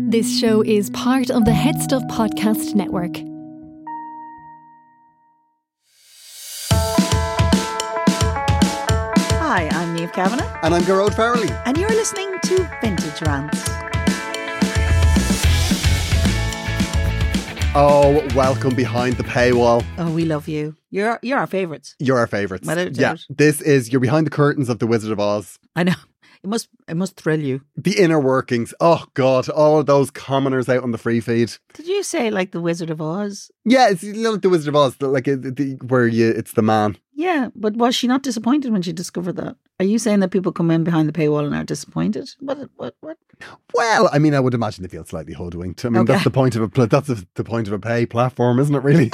This show is part of the Head Stuff Podcast Network. Hi, I'm Niamh Kavanagh. And I'm Gearóid Farrelly. And you're listening to Vintage Rants. Oh, welcome behind the paywall. Oh, we love you. You're our favourites. You're our favourites. Yeah, this is, you're behind the curtains of The Wizard of Oz. I know. It must thrill you. The inner workings. Oh, God. All of those commoners out on the free feed. Did you say like The Wizard of Oz? Yeah, it's like The Wizard of Oz, like it's the man. Yeah, but was she not disappointed when she discovered that? Are you saying that people come in behind the paywall and are disappointed? What? Well, I mean, I would imagine they feel slightly hoodwinked. I mean, Okay. that's the point of the point of a pay platform, isn't it, really?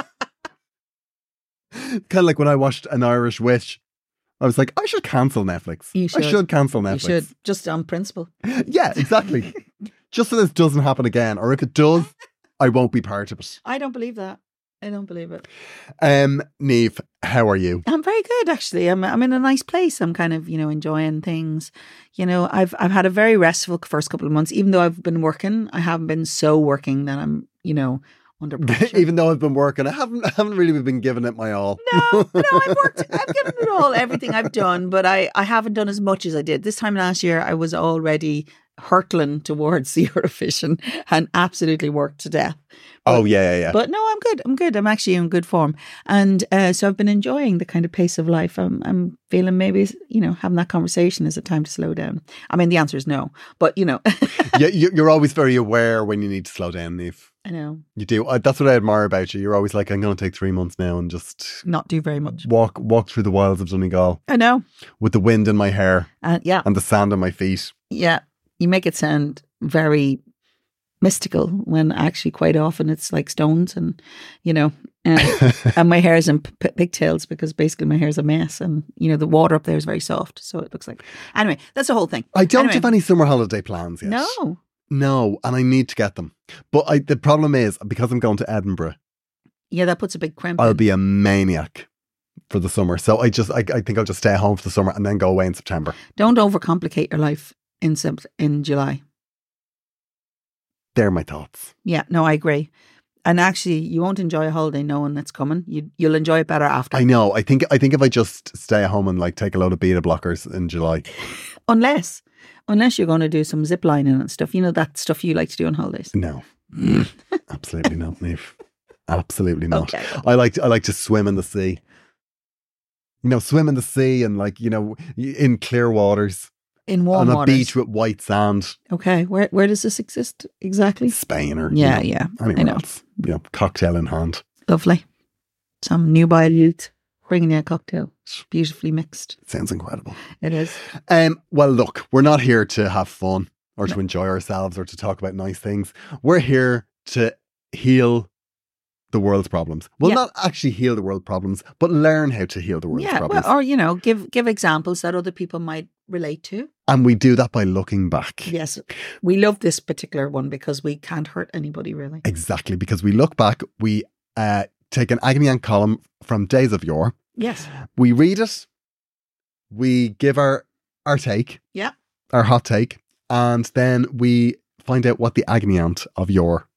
Kind of like when I watched An Irish Witch. I was like, I should cancel Netflix. You should. I should cancel Netflix. You should, just on principle. Yeah, exactly. Just so this doesn't happen again. Or if it does, I won't be part of it. I don't believe that. I don't believe it. Niamh, how are you? I'm very good, actually. I'm in a nice place. I'm kind of, enjoying things. I've had a very restful first couple of months. Even though I've been working, I haven't been so working that I'm, under pressure. Even though I've been working, I haven't really been giving it my all. No, I've worked. I've given it all, everything I've done, but I haven't done as much as I did. This time last year, I was already hurtling towards the Eurovision and absolutely worked to death. But, yeah. But no, I'm good. I'm actually in good form. And so I've been enjoying the kind of pace of life. I'm feeling maybe, having that conversation is a time to slow down. I mean, the answer is no, but Yeah, you're always very aware when you need to slow down, Niamh. I know. You do. That's what I admire about you. You're always like, I'm going to take 3 months now and just not do very much. Walk through the wilds of Donegal. I know. With the wind in my hair. Yeah. And the sand on my feet. Yeah. You make it sound very mystical when actually quite often it's like stones and, and my hair is in pigtails because basically my hair is a mess and, the water up there is very soft. So it looks like... Anyway, that's the whole thing. I don't have any summer holiday plans yet. No, and I need to get them. But the problem is, because I'm going to Edinburgh... Yeah, that puts a big crimp I'll in. be a maniac for the summer. So I think I'll just stay at home for the summer and then go away in September. Don't overcomplicate your life in July. They're my thoughts. Yeah, no, I agree. And actually, you won't enjoy a holiday knowing that's coming. You'll enjoy it better after. I know. I think if I just stay at home and take a load of beta blockers in July. Unless you're going to do some zip lining and stuff. That stuff you like to do on holidays. No. Absolutely not, Niamh. Absolutely not. Okay. I like to swim in the sea. Swim in the sea and in clear waters. In warm on a waters. beach with white sand. Okay, where does this exist exactly? Spain or yeah. Anywhere else. Cocktail in hand. Lovely. Some nubile youth bringing you a cocktail, beautifully mixed. Sounds incredible. It is. Well, look, we're not here to have fun or to enjoy ourselves or to talk about nice things. We're here to heal the world's problems. Well, not actually heal the world's problems, but learn how to heal the world's problems. Well, or give examples that other people might relate to. And we do that by looking back. Yes. We love this particular one because we can't hurt anybody, really. Exactly. Because we look back, we take an agony aunt column from days of yore. Yes. We read it. We give our take. Yeah. Our hot take. And then we find out what the agony aunt of yore,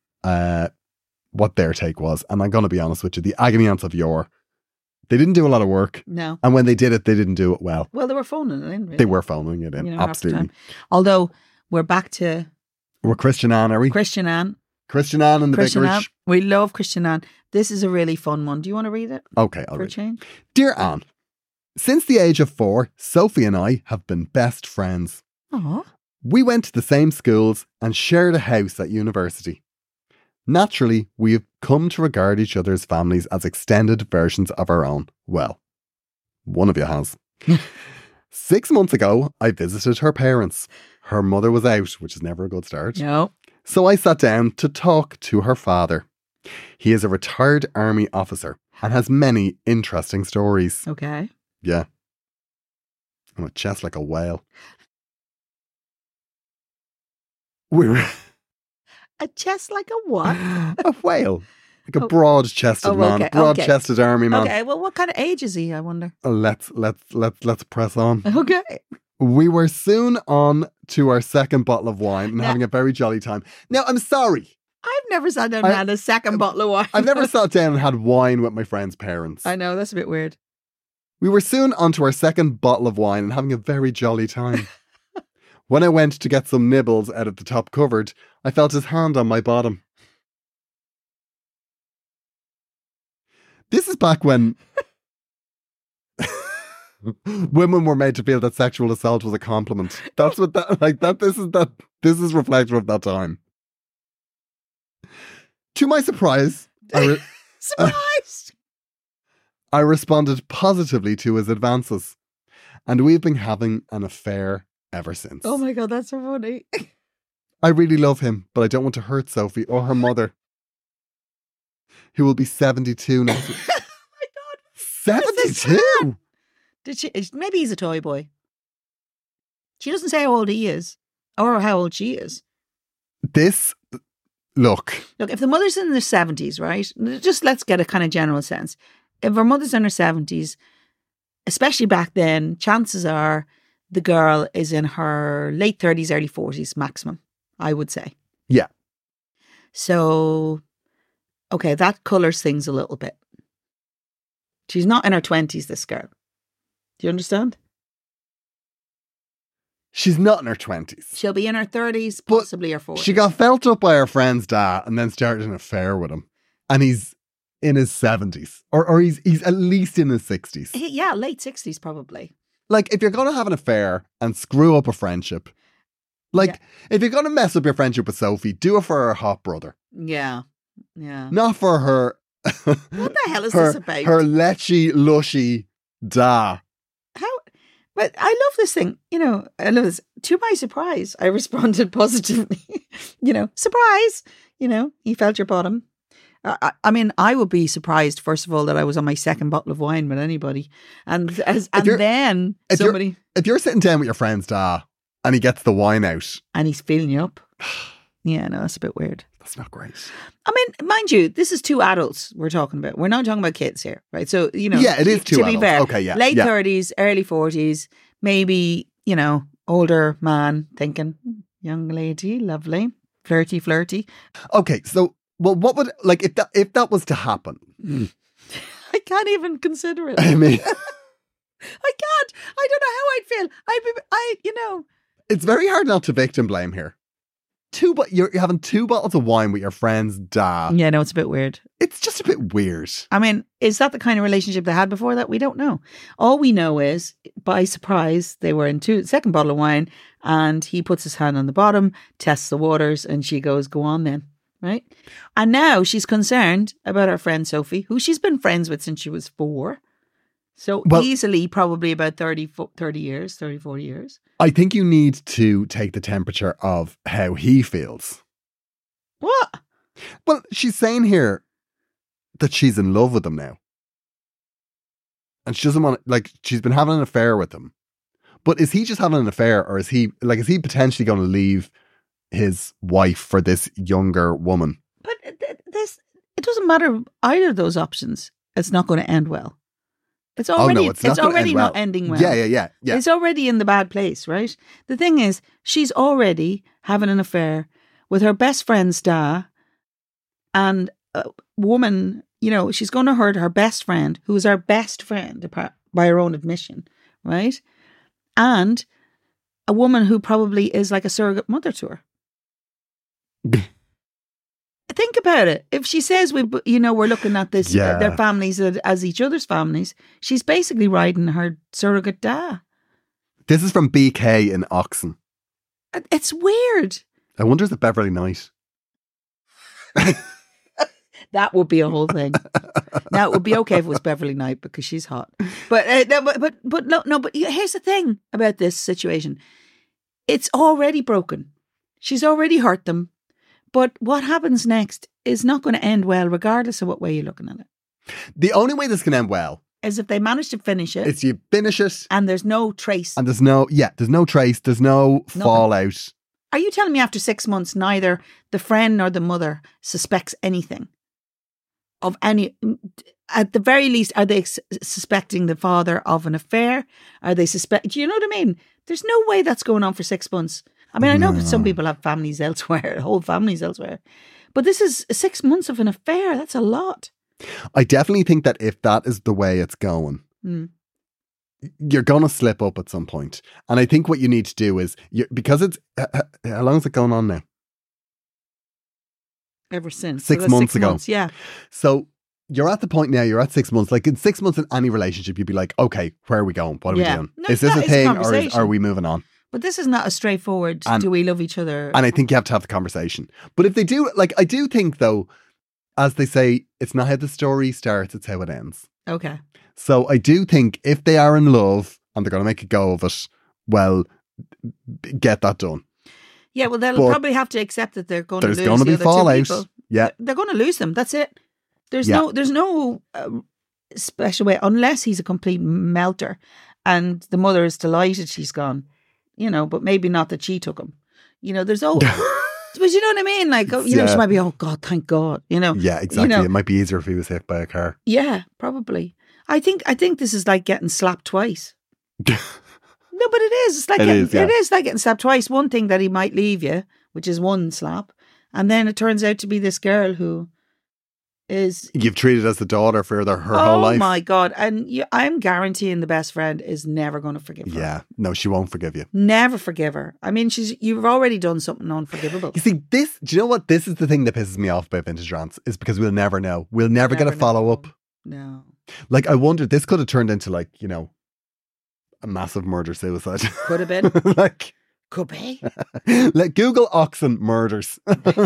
what their take was. And I'm going to be honest with you, the agony aunts of yore, they didn't do a lot of work. No. And when they did it, they didn't do it well. Well, they were phoning it in, really. They were phoning it in, absolutely. Although, we're back to... We're Christian Anne, are we? Christian Anne. Christian Anne and the Christian Vicarage. Anne. We love Christian Anne. This is a really fun one. Do you want to read it? Okay, I'll read read. For a change? Dear Anne, since the age of 4, Sophie and I have been best friends. Aww. We went to the same schools and shared a house at university. Naturally, we have come to regard each other's families as extended versions of our own. Well, one of you has. 6 months ago, I visited her parents. Her mother was out, which is never a good start. No. So I sat down to talk to her father. He is a retired army officer and has many interesting stories. Okay. Yeah. And a chest like a whale. A chest like a what? A whale. Like a broad-chested man. Okay, Broad-chested army man. Okay, well, what kind of age is he, I wonder? Let's press on. Okay. We were soon on to our second bottle of wine and having a very jolly time. Now, I'm sorry. I've never sat down and had a second bottle of wine. I've never sat down and had wine with my friend's parents. I know, that's a bit weird. We were soon on to our second bottle of wine and having a very jolly time. When I went to get some nibbles out of the top cupboard, I felt his hand on my bottom. This is back when women were made to feel that sexual assault was a compliment. That's what this is reflective of that time. To my surprise, Surprise! I responded positively to his advances, and we've been having an affair ever since. Oh my God, that's so funny. I really love him, but I don't want to hurt Sophie or her mother, who will be 72 now. Oh my God. 72? Did she? Maybe he's a toy boy. She doesn't say how old he is or how old she is. Look, if the mother's in their 70s, right? Just let's get a kind of general sense. If her mother's in her 70s, especially back then, chances are the girl is in her late 30s, early 40s maximum, I would say. Yeah. So, okay, that colours things a little bit. She's not in her 20s, this girl. Do you understand? She's not in her 20s. She'll be in her 30s, possibly her 40s. She got felt up by her friend's dad and then started an affair with him. And he's in his 70s. Or he's at least in his 60s. Yeah, late 60s probably. Like, if you're going to have an affair and screw up a friendship, if you're going to mess up your friendship with Sophie, do it for her hot brother. Yeah, yeah. Not for her... What the hell is this about? Her lechy, lushy da. But I love this thing, I love this. To my surprise, I responded positively. Surprise, he felt your bottom. I mean, I would be surprised, first of all, that I was on my second bottle of wine with anybody. If you're sitting down with your friend's da and he gets the wine out. And he's feeling you up. Yeah, no, that's a bit weird. That's not great. I mean, mind you, this is two adults we're talking about. We're not talking about kids here, right? So, Yeah, it is two adults. To be fair, okay, yeah. Late 30s, early 40s, maybe, older man thinking, young lady, lovely, flirty. Okay, so, well, what would, if that was to happen? I can't even consider it. I mean... I can't. I don't know how I'd feel. It's very hard not to victim blame here. You're having two bottles of wine with your friend's dad. Yeah, no, it's a bit weird. It's just a bit weird. I mean, is that the kind of relationship they had before that? We don't know. All we know is, by surprise, they were in second bottle of wine and he puts his hand on the bottom, tests the waters, and she goes, go on then. Right? And now she's concerned about her friend Sophie, who she's been friends with since she was 4. So easily probably about 30 years, 30, 40 years. I think you need to take the temperature of how he feels. What? Well, she's saying here that she's in love with him now. And she doesn't want to, she's been having an affair with him. But is he just having an affair, or is he potentially going to leave his wife for this younger woman? But it doesn't matter either of those options. It's not going to end well. It's already not ending well. Yeah. It's already in the bad place, right? The thing is, she's already having an affair with her best friend's da, and a woman, she's going to hurt her best friend, who is her best friend by her own admission, right? And a woman who probably is like a surrogate mother to her. Think about it. If she says we're looking at this, their families as each other's families, she's basically riding her surrogate da. This is from BK in Oxon. It's weird. I wonder if it's Beverly Knight. That would be a whole thing. Now it would be okay if it was Beverly Knight because she's hot. But here's the thing about this situation. It's already broken. She's already hurt them. But what happens next is not going to end well, regardless of what way you're looking at it. The only way this can end well is if they manage to finish it. Is you finish it. And there's no trace. And there's no trace. There's no fallout. Are you telling me after 6 months, neither the friend nor the mother suspects anything? of any, at the very least, are they suspecting the father of an affair? Are they do you know what I mean? There's no way that's going on for 6 months. I mean, I know some people have families elsewhere, whole families elsewhere, but this is 6 months of an affair. That's a lot. I definitely think that if that is the way it's going, you're going to slip up at some point. And I think what you need to do is, because it's, how long is it going on now? Ever since. 6 months ago. Yeah. So you're at the point now, you're at 6 months. Like in 6 months in any relationship, you'd be like, okay, where are we going? What are we doing? No, is this a thing or are we moving on? But this is not a straightforward, do we love each other? And I think you have to have the conversation. But if they do, like, I do think though, as they say, it's not how the story starts, it's how it ends. Okay. So I do think if they are in love and they're going to make a go of it, well, get that done. Yeah, well, they'll probably have to accept that they're going to lose there's going to be the fallout. two people. Yeah. They're going to lose them. That's it. There's no special way, unless he's a complete melter and the mother is delighted she's gone, you know, but maybe not that she took him. You know, there's but you know what I mean? Like, you know, she might be, oh God, thank God, you know. Yeah, exactly. You know, it might be easier if he was hit by a car. Yeah, probably. I think this is like getting slapped twice. No, but it is. It's like it is like getting slapped twice. One thing that he might leave you, which is one slap, and then it turns out to be this girl who is you've treated as the daughter for her whole life. Oh my God! And I'm guaranteeing the best friend is never going to forgive her. Yeah, no, she won't forgive you. Never forgive her. I mean, you've already done something unforgivable. You see, do you know what? This is the thing that pisses me off about Vintage Rants, is because we'll never know. We'll never get a follow up. No. Like, I wonder, this could have turned into, like, you know, a massive murder suicide. Could have been. Like, could be. Like, Google Oxen murders.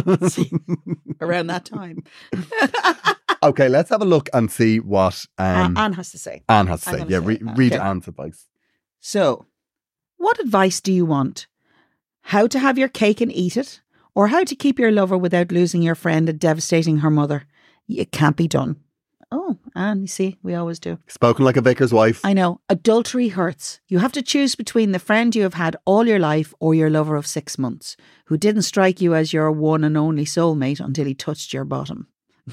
Around that time. Okay, let's have a look and see what Anne has to say. Anne has to say. Yeah, read Anne's advice. So, what advice do you want? How to have your cake and eat it? Or how to keep your lover without losing your friend and devastating her mother? It can't be done. Oh, Anne, you see, we always do. Spoken like a vicar's wife. I know. Adultery hurts. You have to choose between the friend you have had all your life or your lover of 6 months, who didn't strike you as your one and only soulmate until he touched your bottom.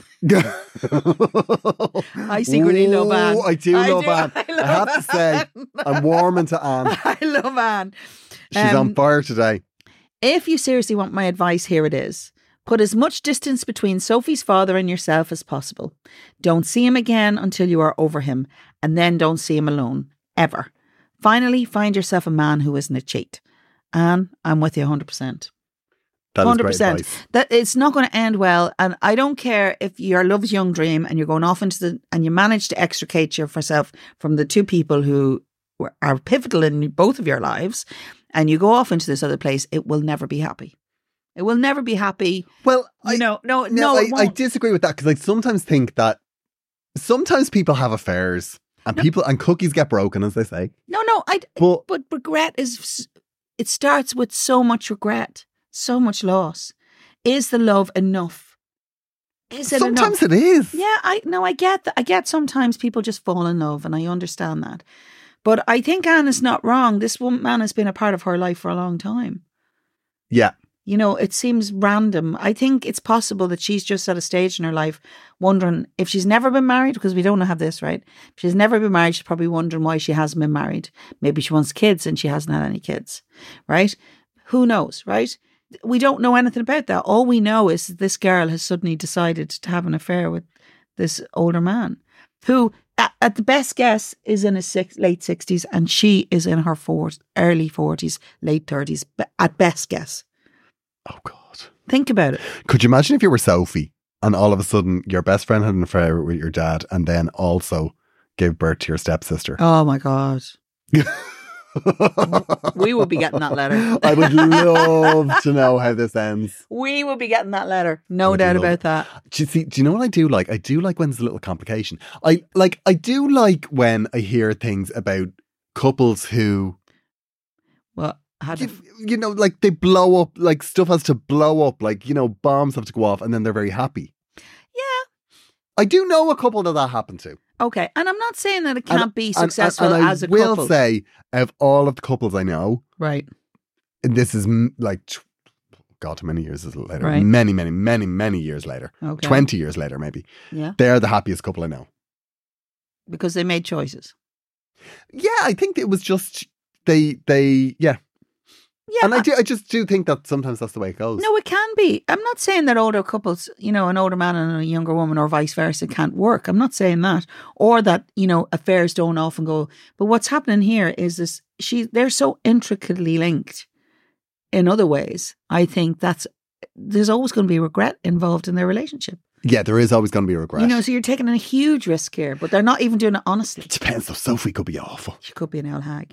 I secretly love Anne. I do love Anne. I have to say, I'm warming to Anne. I love Anne. She's on fire today. If you seriously want my advice, here it is. Put as much distance between Sophie's father and yourself as possible. Don't see him again until you are over him, and then don't see him alone, ever. Finally, find yourself a man who isn't a cheat. Anne, I'm with you 100%. That is great advice. That it's not going to end well, and I don't care if your love's young dream and you're going off and you manage to extricate yourself from the two people who are pivotal in both of your lives, and you go off into this other place. It will never be happy. It will never be happy. Well, I disagree with that, because I sometimes think that sometimes people have affairs and cookies get broken, as they say. But regret it starts with so much regret, so much loss. Is the love enough? Is it sometimes enough? It is. Yeah, I get that. I get sometimes people just fall in love, and I understand that. But I think Anne is not wrong. This man has been a part of her life for a long time. Yeah. You know, it seems random. I think it's possible that she's just at a stage in her life wondering if she's never been married, because we don't have this, right? If she's never been married, she's probably wondering why she hasn't been married. Maybe she wants kids and she hasn't had any kids, right? Who knows, right? We don't know anything about that. All we know is that this girl has suddenly decided to have an affair with this older man who, at the best guess, is in his late 60s, and she is in her early 40s, late 30s, at best guess. Oh, God. Think about it. Could you imagine if you were Sophie and all of a sudden your best friend had an affair with your dad and then also gave birth to your stepsister? Oh, my God. We will be getting that letter. I would love to know how this ends. We will be getting that letter. No doubt about that. Do you know what I do like? I do like when there's a little complication. I do like when I hear things about couples who... Well... You know, like they blow up, like stuff has to blow up, like, you know, bombs have to go off and then they're very happy. Yeah. I do know a couple that happened to. Okay. And I'm not saying that it can't be successful as a couple. I will say, of all of the couples I know, right, and this is like God, how many years is it later? Right. Many years later. Okay. 20 years later, maybe. Yeah. They're the happiest couple I know. Because they made choices. Yeah, I think it was just they yeah. Yeah. And I just do think that sometimes that's the way it goes. No, it can be. I'm not saying that older couples, an older man and a younger woman or vice versa can't work. I'm not saying that. Or that, affairs don't often go. But what's happening here is this, they're so intricately linked in other ways. I think there's always going to be regret involved in their relationship. Yeah, there is always going to be regret. So you're taking a huge risk here, but they're not even doing it honestly. It depends though. Sophie could be awful. She could be an old hag.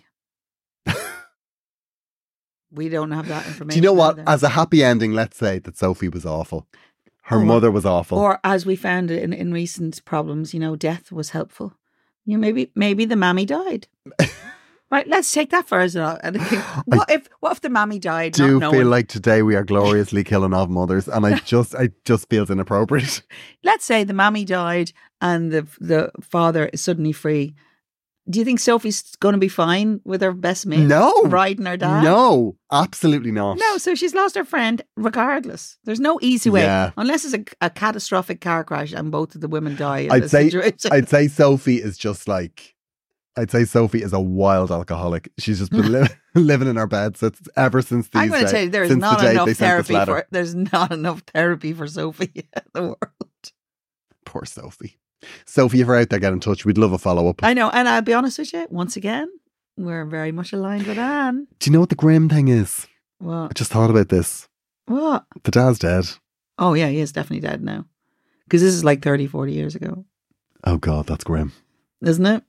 We don't have that information. Do you know what? Either. As a happy ending, let's say that Sophie was awful. Her mother was awful. Or as we found it in recent problems, death was helpful. Maybe the mammy died. Right, let's take that for us. What if the mammy died? Do feel like today we are gloriously killing off mothers, and I just feels inappropriate. Let's say the mammy died and the father is suddenly free. Do you think Sophie's going to be fine with her best mate? No. Riding her dad? No, absolutely not. No, so she's lost her friend regardless. There's no easy way. Yeah. Unless it's a catastrophic car crash and both of the women die. I'd say Sophie is just like... I'd say Sophie is a wild alcoholic. She's just been living in her bed ever since these days. I'm going to tell you, there's not enough therapy for Sophie in the world. Poor Sophie. Sophie, if you're out there, get in touch. We'd love a follow-up. I know, and I'll be honest with you, once again, we're very much aligned with Anne. Do you know what the grim thing is? What? I just thought about this. What? The dad's dead. Oh yeah, he is definitely dead now. Because this is like 30, 40 years ago. Oh God, that's grim. Isn't it?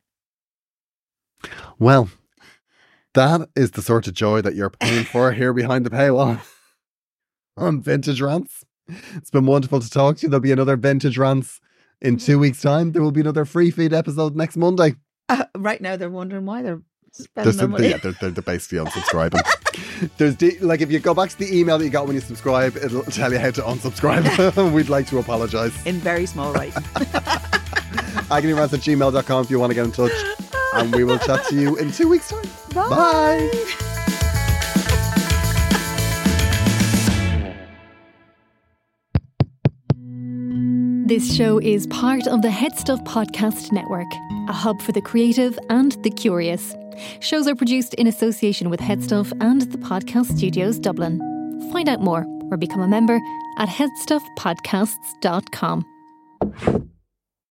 Well, that is the sort of joy that you're paying for here behind the paywall on Vintage Rants. It's been wonderful to talk to you. There'll be another Vintage Rants in 2 weeks' time. There will be another free feed episode next Monday. Right now, they're wondering why they're spending their money. Yeah, they're basically unsubscribing. If you go back to the email that you got when you subscribe, it'll tell you how to unsubscribe. We'd like to apologise. In very small writing. agonyrants@gmail.com if you want to get in touch. And we will chat to you in 2 weeks' time. Bye. Bye. This show is part of the Head Stuff Podcast Network, a hub for the creative and the curious. Shows are produced in association with Head Stuff and the Podcast Studios Dublin. Find out more or become a member at headstuffpodcasts.com.